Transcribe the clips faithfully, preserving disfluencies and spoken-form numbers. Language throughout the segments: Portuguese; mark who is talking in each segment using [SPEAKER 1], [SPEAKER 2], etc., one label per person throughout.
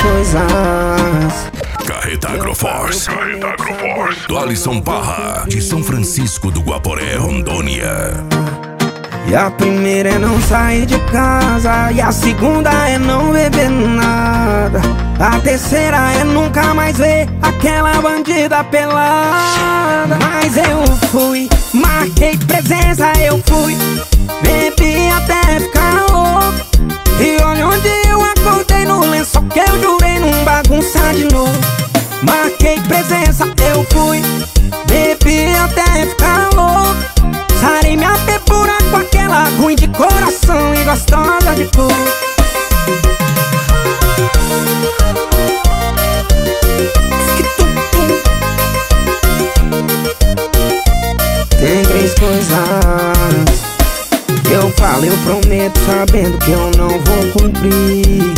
[SPEAKER 1] coisas.
[SPEAKER 2] Carreta Agroforce, Carreta Agroforce, do Alisson Parra, de São Francisco do Guaporé, Rondônia.
[SPEAKER 1] E a primeira é não sair de casa, e a segunda é não beber nada, a terceira é nunca mais ver aquela bandida pelada. Mas eu fui, marquei presença, eu fui, bebi até ficar louco. E olha onde eu acordei, no lençol que eu jurei não bagunçar de novo. Marquei presença, eu fui, bebi até ficar louco. Sarei minha pepura com aquela ruim de coração e gostosa de cor. Tem três coisas que eu falo, eu prometo, sabendo que eu não vou cumprir.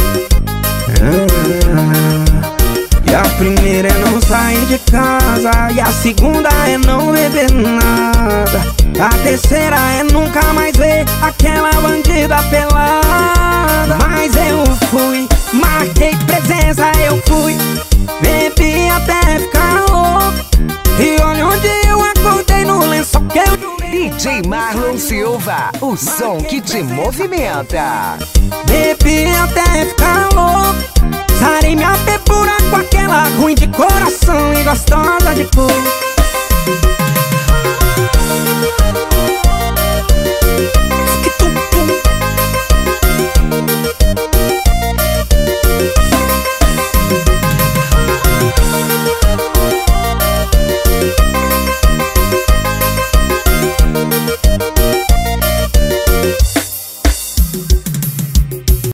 [SPEAKER 1] ah. E a primeira é não sair de casa, e a segunda é não beber nada, a terceira é nunca mais ver aquela bandida pelada. Mas eu fui, marquei presença, eu fui, bebi até ficar louco. E olha onde eu acordei, no lençol que eu jurei.
[SPEAKER 3] D J Marlon Silva, o som que te movimenta.
[SPEAKER 1] Bebi até ficar louco, sarei minha pepura com aquela ruim de coração e gostosa de cor.